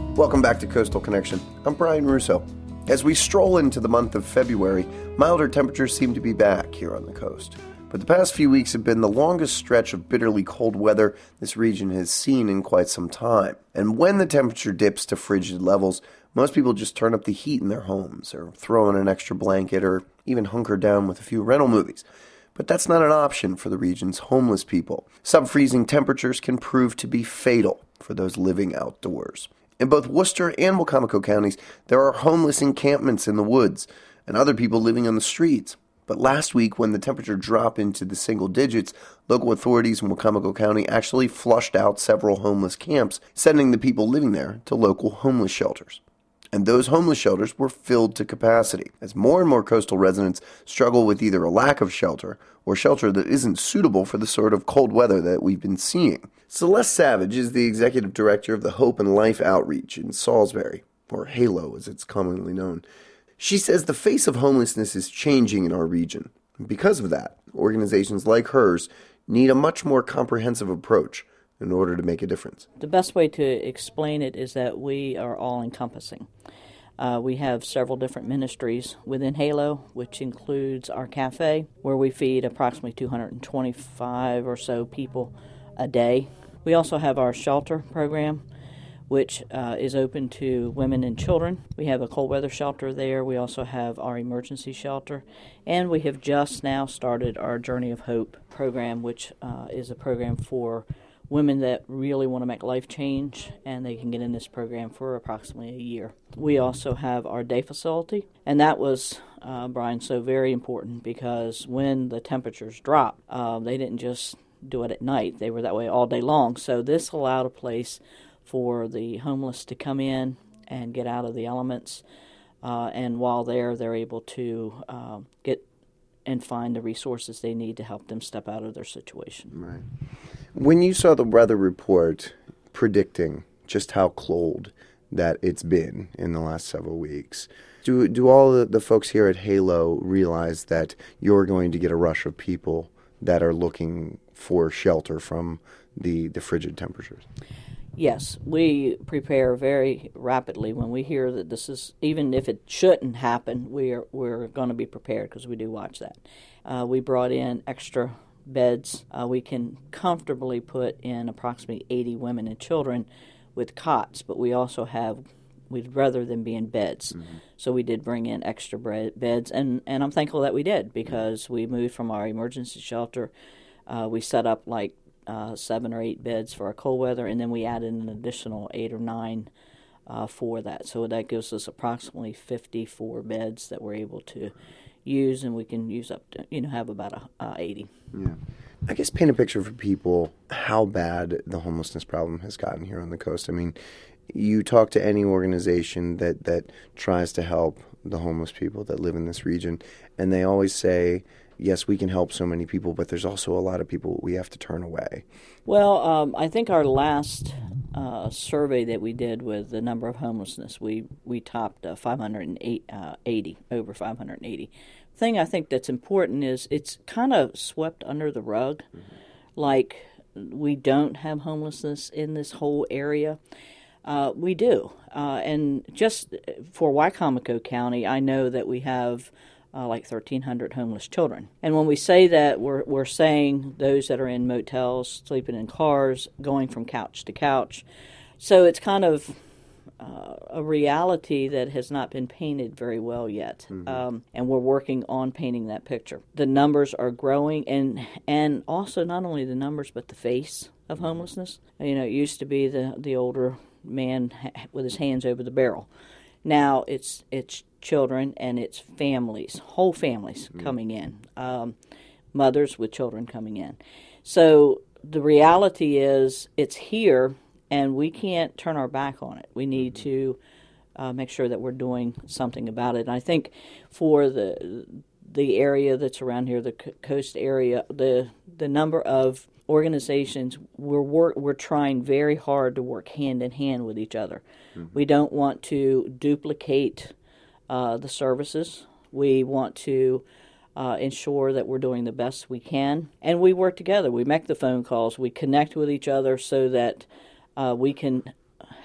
Welcome back to Coastal Connection. I'm Brian Russo. As we stroll into the month of February, milder temperatures seem to be back here on the coast. But the past few weeks have been the longest stretch of bitterly cold weather this region has seen in quite some time. And when the temperature dips to frigid levels, most people just turn up the heat in their homes, or throw in an extra blanket, or even hunker down with a few rental movies. But that's not an option for the region's homeless people. Sub-freezing temperatures can prove to be fatal for those living outdoors. In both Worcester and Wicomico counties, there are homeless encampments in the woods and other people living on the streets. But last week, when the temperature dropped into the single digits, local authorities in Wicomico County actually flushed out several homeless camps, sending the people living there to local homeless shelters. And those homeless shelters were filled to capacity, as more and more coastal residents struggle with either a lack of shelter or shelter that isn't suitable for the sort of cold weather that we've been seeing. Celeste Savage is the executive director of the Hope and Life Outreach in Salisbury, or HALO as it's commonly known. She says the face of homelessness is changing in our region. And because of that, organizations like hers need a much more comprehensive approach in order to make a difference. The best way to explain it is that we are all-encompassing. We have several different ministries within HALO, which includes our cafe, where we feed approximately 225 or so people a day. We also have our shelter program, which is open to women and children. We have a cold weather shelter there. We also have our emergency shelter. And we have just now started our Journey of Hope program, which is a program for women that really want to make life change, and they can get in this program for approximately a year. We also have our day facility, and that was, Brian, so very important because when the temperatures dropped, they didn't just do it at night. They were that way all day long. So this allowed a place for the homeless to come in and get out of the elements, and while there, they're able to get and find the resources they need to help them step out of their situation. Right. When you saw the weather report predicting just how cold that it's been in the last several weeks, do all the folks here at HALO realize that you're going to get a rush of people that are looking for shelter from the frigid temperatures? Yes, we prepare very rapidly when we hear that this is, even if it shouldn't happen, we're going to be prepared because we do watch that. We brought in extra beds. We can comfortably put in approximately 80 women and children with cots, but we also we'd rather them be in beds. Mm-hmm. So we did bring in extra beds, and I'm thankful that we did because we moved from our emergency shelter. We set up like 7 or 8 beds for our cold weather, and then we added an additional 8 or 9 for that. So that gives us approximately 54 beds that we're able to use, and we can use up to, have about 80. Yeah. I guess paint a picture for people how bad the homelessness problem has gotten here on the coast. I mean, you talk to any organization that tries to help the homeless people that live in this region, and they always say, yes, we can help so many people, but there's also a lot of people we have to turn away. Well, I think our last survey that we did with the number of homelessness, we topped 580, over 580. The thing I think that's important is it's kind of swept under the rug, like we don't have homelessness in this whole area. We do. And just for Wicomico County, I know that we have like 1,300 homeless children. And when we say that, we're saying those that are in motels, sleeping in cars, going from couch to couch. So it's kind of a reality that has not been painted very well yet. Mm-hmm. And we're working on painting that picture. The numbers are growing, and also not only the numbers, but the face of homelessness. It used to be the older man with his hands over the barrel. Now it's children and it's families, whole families coming in, mothers with children coming in. So the reality is it's here, and we can't turn our back on it. We need to make sure that we're doing something about it. And I think for the area that's around here, the coast area, the number of organizations, we're trying very hard to work hand in hand with each other. Mm-hmm. We don't want to duplicate the services. We want to ensure that we're doing the best we can, and we work together. We make the phone calls. We connect with each other so that we can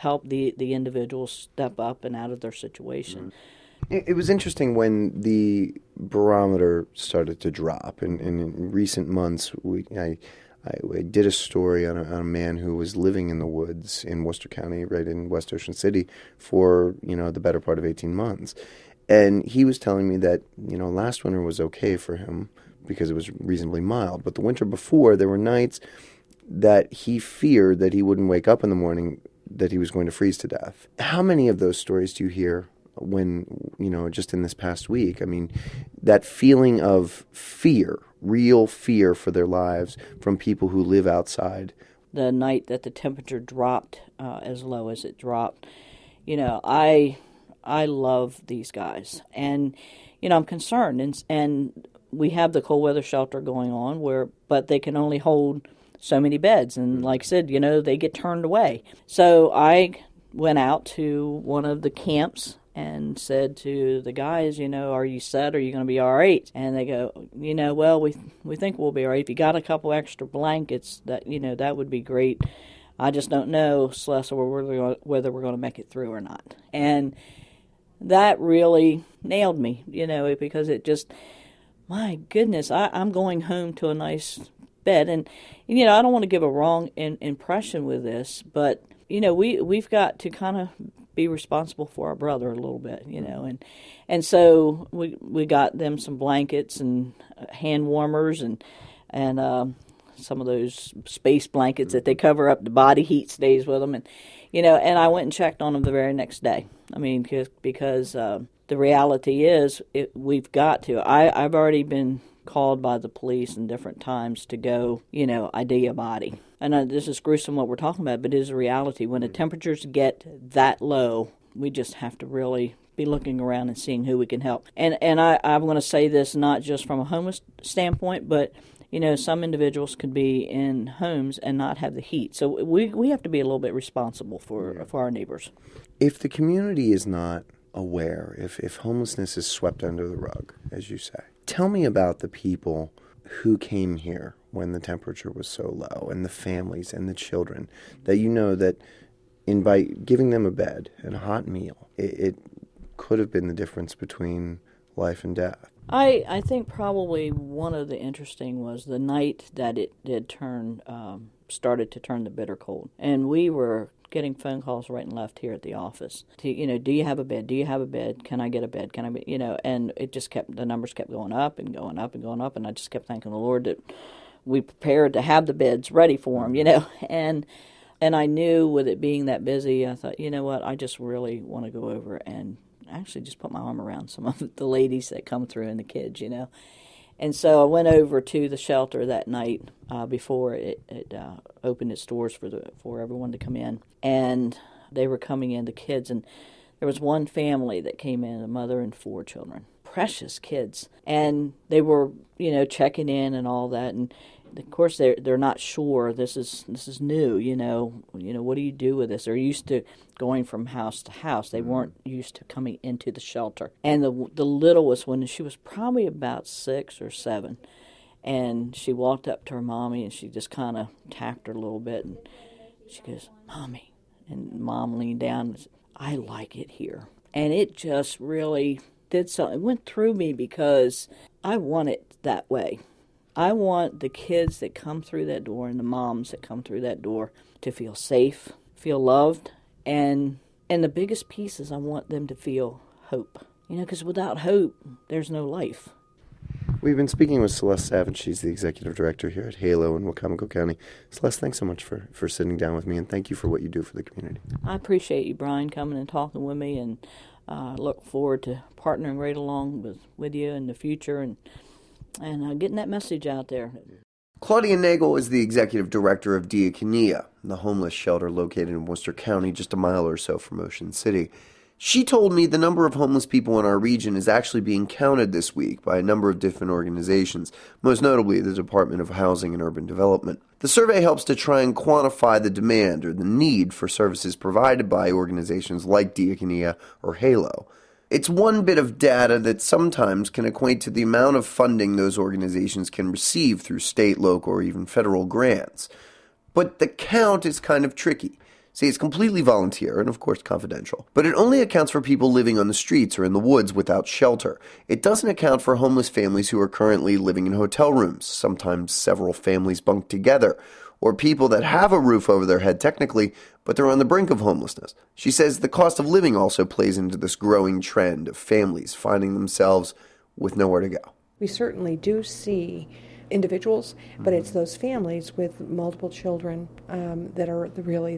help the individuals step up and out of their situation. It was interesting when the barometer started to drop. In recent months, I did a story on a man who was living in the woods in Worcester County, right in West Ocean City, for the better part of 18 months. And he was telling me that last winter was okay for him because it was reasonably mild. But the winter before, there were nights that he feared that he wouldn't wake up in the morning, that he was going to freeze to death. How many of those stories do you hear when, just in this past week? I mean, that feeling of fear, real fear for their lives from people who live outside. The night that the temperature dropped as low as it dropped, I love these guys. And, I'm concerned. And we have the cold weather shelter going on but they can only hold so many beds. And like I said, they get turned away. So I went out to one of the camps and said to the guys, are you set? Are you going to be all right? And they go, well, we think we'll be all right. If you got a couple extra blankets, that would be great. I just don't know, Celeste, whether we're going to make it through or not. And that really nailed me, because it just, my goodness, I'm going home to a nice bed. And, I don't want to give a wrong impression with this, but, we've got to kind of be responsible for our brother a little bit, and so we got them some blankets and hand warmers and some of those space blankets that they cover up the body heat stays with them, and and I went and checked on them the very next day. I mean, because the reality is we've got to. I've already been called by the police in different times to go, ID a body. And this is gruesome what we're talking about, but it is a reality. When the temperatures get that low, we just have to really be looking around and seeing who we can help. And I'm going to say this not just from a homeless standpoint, but, some individuals could be in homes and not have the heat. So we have to be a little bit responsible for our neighbors. If the community is not aware, if homelessness is swept under the rug, as you say, tell me about the people who came here when the temperature was so low, and the families and the children, that by giving them a bed and a hot meal, it could have been the difference between life and death. I think probably one of the interesting was the night that it did started to turn the bitter cold. And we were getting phone calls right and left here at the office. Do you have a bed? Do you have a bed? Can I get a bed? Can I be, and it just the numbers kept going up and going up and going up. And I just kept thanking the Lord that we prepared to have the beds ready for them, and I knew with it being that busy, I thought, I just really want to go over and actually just put my arm around some of the ladies that come through and the kids, And so I went over to the shelter that night before it opened its doors for everyone to come in. And they were coming in, the kids, and there was one family that came in, a mother and 4 children. Precious kids. And they were, checking in and all that. And of course they're not sure. This is new, what do you do with this? They're used to going from house to house. They weren't used to coming into the shelter. And the littlest one, she was probably about 6 or 7, and she walked up to her mommy and she just kind of tapped her a little bit, and she goes, "Mommy," and Mom leaned down and said, "I like it here." And it just really did something. It went through me because I want it that way. I want the kids that come through that door and the moms that come through that door to feel safe, feel loved, and the biggest piece is I want them to feel hope. Because without hope, there's no life. We've been speaking with Celeste Savage. She's the executive director here at HALO in Wicomico County. Celeste, thanks so much for sitting down with me, and thank you for what you do for the community. I appreciate you, Brian, coming and talking with me, and look forward to partnering right along with you in the future and getting that message out there. Claudia Nagel is the executive director of Diakonia, the homeless shelter located in Worcester County, just a mile or so from Ocean City. She told me the number of homeless people in our region is actually being counted this week by a number of different organizations, most notably the Department of Housing and Urban Development. The survey helps to try and quantify the demand or the need for services provided by organizations like Diakonia or HALO. It's one bit of data that sometimes can equate to the amount of funding those organizations can receive through state, local, or even federal grants. But the count is kind of tricky. See, it's completely volunteer and, of course, confidential. But it only accounts for people living on the streets or in the woods without shelter. It doesn't account for homeless families who are currently living in hotel rooms, sometimes several families bunked together, or people that have a roof over their head technically, but they're on the brink of homelessness. She says the cost of living also plays into this growing trend of families finding themselves with nowhere to go. We certainly do see individuals, but it's those families with multiple children that are really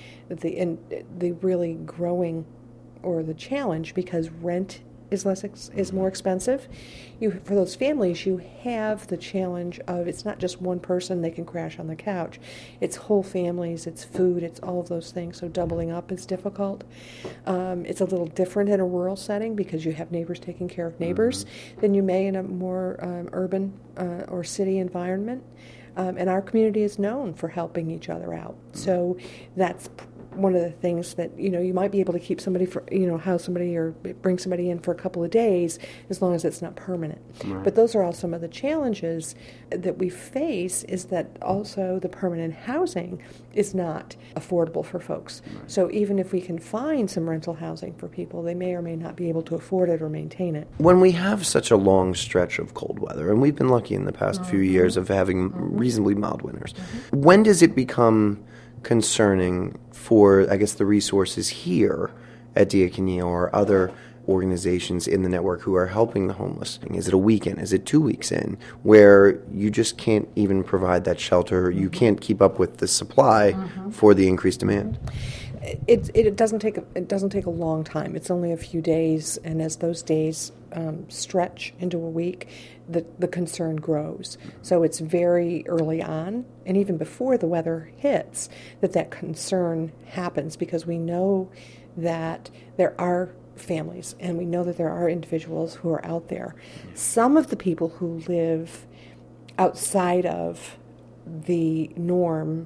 the really growing, or the challenge, because rent is more expensive. For those families, you have the challenge of, it's not just one person that can crash on the couch. It's whole families, it's food, it's all of those things. So doubling up is difficult. It's a little different in a rural setting because you have neighbors taking care of neighbors than you may in a more urban or city environment. And our community is known for helping each other out. So that's one of the things that, you might be able to keep somebody for, house somebody or bring somebody in for a couple of days as long as it's not permanent. Right. But those are all some of the challenges that we face, is that also the permanent housing is not affordable for folks. Right. So even if we can find some rental housing for people, they may or may not be able to afford it or maintain it. When we have such a long stretch of cold weather, and we've been lucky in the past few years of having reasonably mild winters, when does it become concerning for, I guess, the resources here at Diakonia or other organizations in the network who are helping the homeless? Is it a weekend? Is it 2 weeks in where you just can't even provide that shelter? You can't keep up with the supply for the increased demand? It doesn't take a long time. It's only a few days, and as those days stretch into a week, the concern grows. So it's very early on, and even before the weather hits, that concern happens, because we know that there are families, and we know that there are individuals who are out there. Some of the people who live outside of the norm,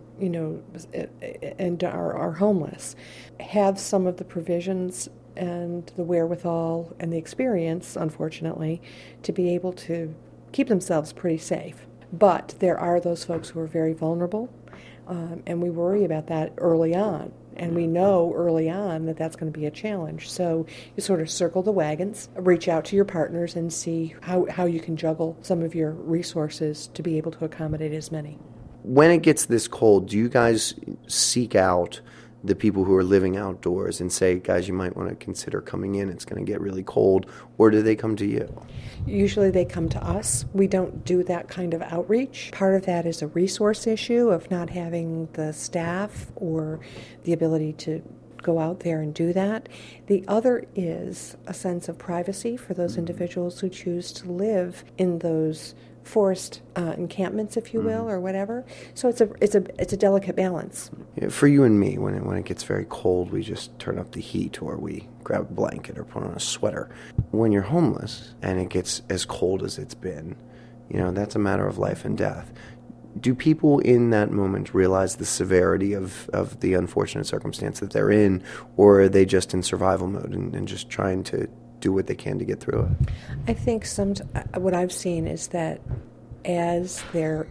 and are homeless, have some of the provisions and the wherewithal and the experience, unfortunately, to be able to keep themselves pretty safe. But there are those folks who are very vulnerable, and we worry about that early on. And we know early on that that's going to be a challenge. So you sort of circle the wagons, reach out to your partners, and see how you can juggle some of your resources to be able to accommodate as many. When it gets this cold, do you guys seek out the people who are living outdoors and say, guys, you might want to consider coming in, it's going to get really cold, or do they come to you? Usually they come to us. We don't do that kind of outreach. Part of that is a resource issue of not having the staff or the ability to go out there and do that. The other is a sense of privacy for those individuals who choose to live in those forest encampments, if you will, or whatever. So it's a delicate balance. Yeah, for you and me, when it gets very cold, we just turn up the heat, or we grab a blanket or put on a sweater. When you're homeless and it gets as cold as it's been, that's a matter of life and death. Do people in that moment realize the severity of the unfortunate circumstance that they're in, or are they just in survival mode and just trying to do what they can to get through it? I think what I've seen is that as they're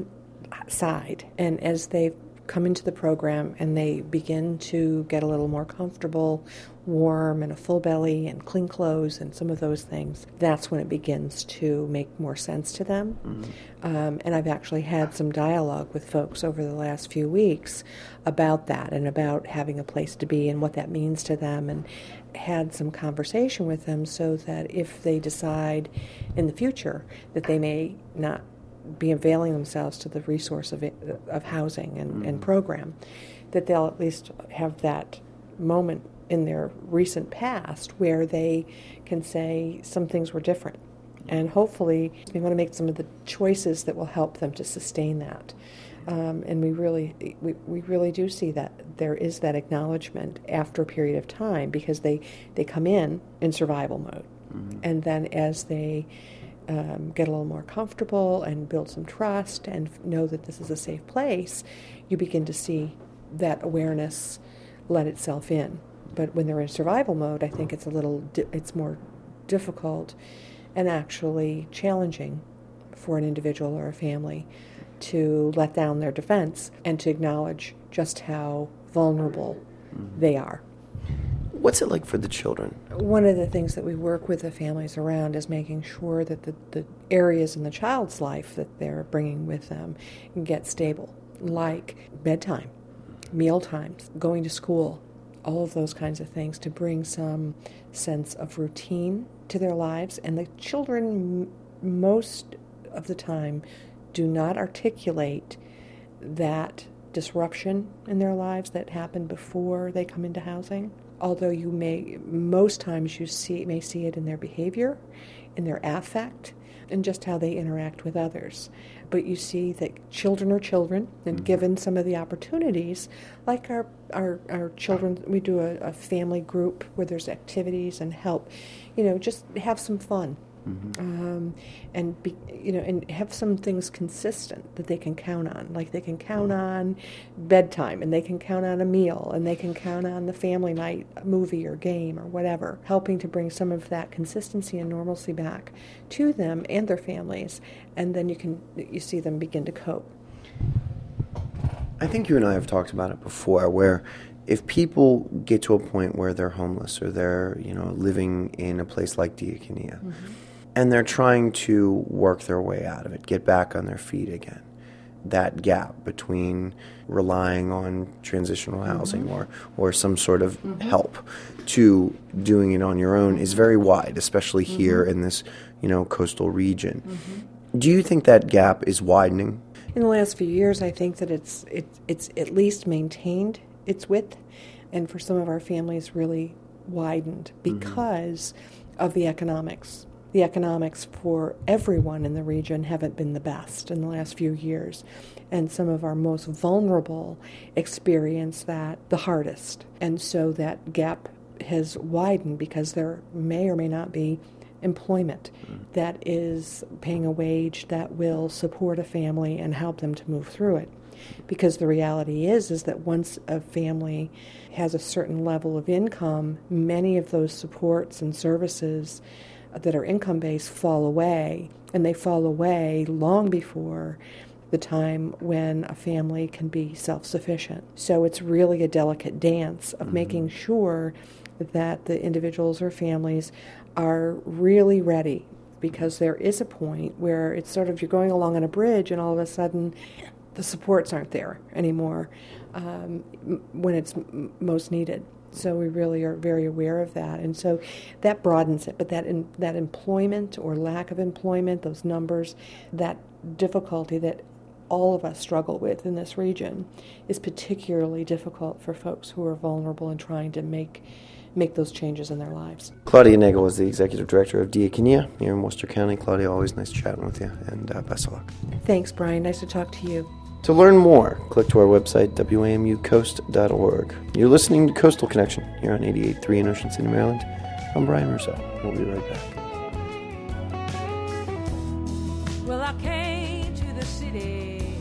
inside and as they come into the program and they begin to get a little more comfortable, warm, and a full belly and clean clothes and some of those things, that's when it begins to make more sense to them. And I've actually had some dialogue with folks over the last few weeks about that and about having a place to be and what that means to them, and had some conversation with them so that if they decide in the future that they may not be availing themselves to the resource of housing and program, that they'll at least have that moment in their recent past where they can say some things were different. And hopefully we want to make some of the choices that will help them to sustain that. And we really do see that there is that acknowledgement after a period of time, because they come in survival mode. And then as they get a little more comfortable and build some trust and know that this is a safe place, you begin to see that awareness let itself in. But when they're in survival mode, I think it's more difficult and actually challenging for an individual or a family to let down their defense and to acknowledge just how vulnerable they are. What's it like for the children? One of the things that we work with the families around is making sure that the areas in the child's life that they're bringing with them get stable, like bedtime, meal times, going to school, all of those kinds of things, to bring some sense of routine to their lives. And the children, most of the time, do not articulate that disruption in their lives that happened before they come into housing. Although most times you may see it in their behavior, in their affect, and just how they interact with others. But you see that children are children, and given some of the opportunities, like our children, we do a family group where there's activities and help, just have some fun. And have some things consistent that they can count on. Like they can count on bedtime, and they can count on a meal, and they can count on the family night movie or game or whatever, helping to bring some of that consistency and normalcy back to them and their families. And then you see them begin to cope. I think you and I have talked about it before, where if people get to a point where they're homeless or they're living in a place like Diakonia, and they're trying to work their way out of it, get back on their feet again, that gap between relying on transitional housing or some sort of help to doing it on your own is very wide, especially here in this coastal region. Do you think that gap is widening? In the last few years, I think that it's at least maintained its width, and for some of our families really widened because of the economics. The economics for everyone in the region haven't been the best in the last few years, and some of our most vulnerable experience that the hardest. And so that gap has widened because there may or may not be employment that is paying a wage that will support a family and help them to move through it. Because the reality is that once a family has a certain level of income, many of those supports and services that are income-based fall away, and they fall away long before the time when a family can be self-sufficient. So it's really a delicate dance of making sure that the individuals or families are really ready, because there is a point where it's sort of you're going along on a bridge and all of a sudden the supports aren't there anymore when it's most needed. So we really are very aware of that, and so that broadens it. But that employment or lack of employment, those numbers, that difficulty that all of us struggle with in this region is particularly difficult for folks who are vulnerable and trying to make those changes in their lives. Claudia Nagel is the Executive Director of Diakonia here in Worcester County. Claudia, always nice chatting with you, and best of luck. Thanks, Brian. Nice to talk to you. To learn more, click to our website, wamucoast.org. You're listening to Coastal Connection here on 88.3 in Ocean City, Maryland. I'm Brian Russo. We'll be right back. Well, I came to the city